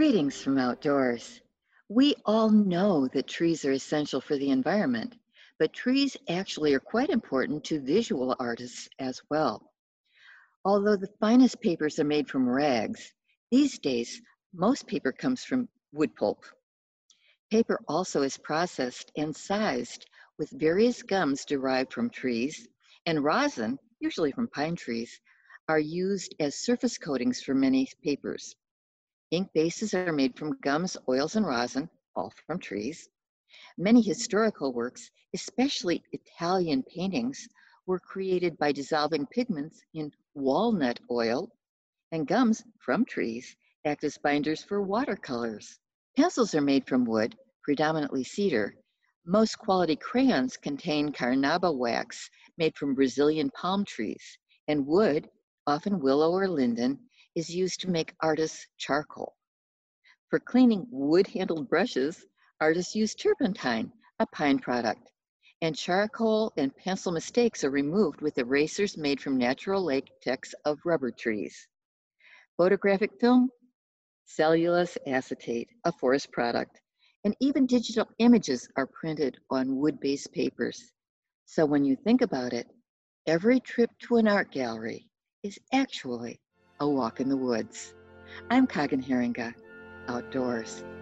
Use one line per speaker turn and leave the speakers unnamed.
Greetings from outdoors. We all know that trees are essential for the environment, but trees actually are quite important to visual artists as well. Although the finest papers are made from rags, these days most paper comes from wood pulp. Paper also is processed and sized with various gums derived from trees, and rosin, usually from pine trees, are used as surface coatings for many papers. Ink bases are made from gums, oils, and rosin, all from trees. Many historical works, especially Italian paintings, were created by dissolving pigments in walnut oil, and gums from trees act as binders for watercolors. Pencils are made from wood, predominantly cedar. Most quality crayons contain carnauba wax made from Brazilian palm trees, and wood, often willow or linden, is used to make artists' charcoal. For cleaning wood-handled brushes, artists use turpentine, a pine product, and charcoal and pencil mistakes are removed with erasers made from natural latex of rubber trees. Photographic film, cellulose acetate, a forest product, and even digital images are printed on wood-based papers. So when you think about it, every trip to an art gallery is actually a walk in the woods. I'm Kagan Haringa, outdoors.